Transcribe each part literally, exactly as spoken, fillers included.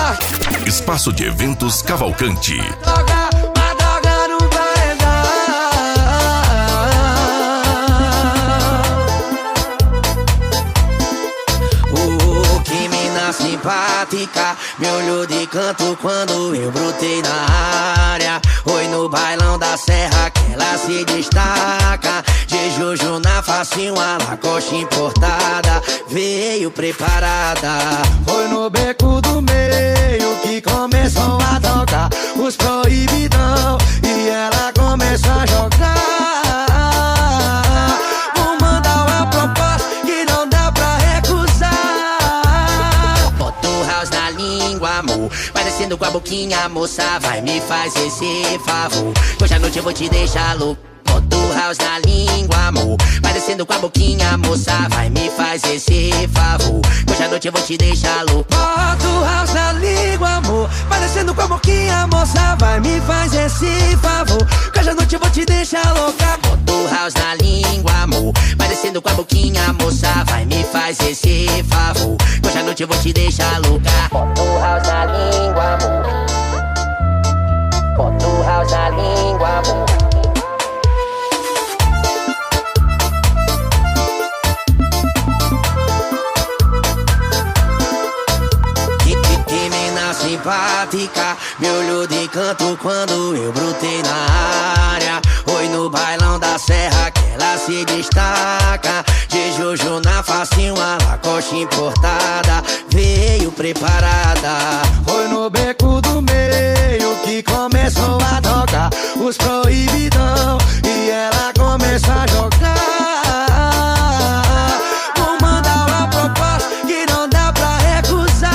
forte. Espaço de Eventos Cavalcante. Droga, mas droga não vai dar. Oh, que mina simpática, me olhou de canto quando eu brotei na área. Oi, no bailão da serra que ela se destaca. De Jojo na facinho, a Lacoste importada, veio preparada. Foi no beco do meio que começou a tocar os proibidão e ela começou a jogar. Vou mandar uma proposta que não dá pra recusar. Bota o house na língua, amor, parecendo com a boquinha, moça, vai me fazer esse favor. Hoje à noite eu vou te deixar louco. Bota o house na língua, amor, parecendo com a boquinha, moça, vai me fazer esse favor. Hoje à noite eu vou te deixar louco. Bota o house na língua, amor, parecendo com a boquinha, moça, vai me fazer esse favor. Hoje à noite eu vou te deixar louca. Bota o house na língua, amor, parecendo com a boquinha, moça, vai me fazer esse favor. Hoje à noite eu vou te deixar louca. Bota o house na língua, amor. Bota o house na língua, amor. Simpática, me olhou de canto quando eu brotei na área. Oi, no bailão da serra que ela se destaca. De Jojo na facinho, a Lacoste importada, veio preparada. Foi no beco do meio que começou a tocar os proibidão e ela começou a jogar. Vou mandar uma proposta que não dá pra recusar.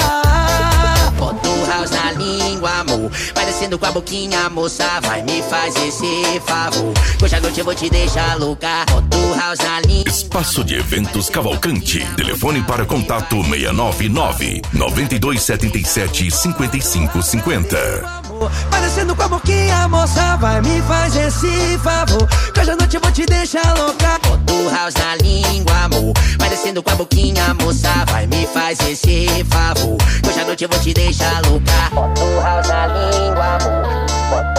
Na língua, amor, parecendo com a boquinha, moça, vai me fazer esse favor. Hoje à noite eu vou te deixar louca. Bota o house na língua. Espaço de Eventos Cavalcante. Telefone para contato seis nove nove, nove dois sete sete, cinco cinco cinco zero. Parecendo com a boquinha, moça, vai me fazer esse favor. Hoje à noite eu vou te deixar louca. Bota o house na língua, amor, parecendo com a boquinha, moça, vai me fazer esse favor. Hoje à noite eu vou te deixar louca. Bota o house na língua, amor.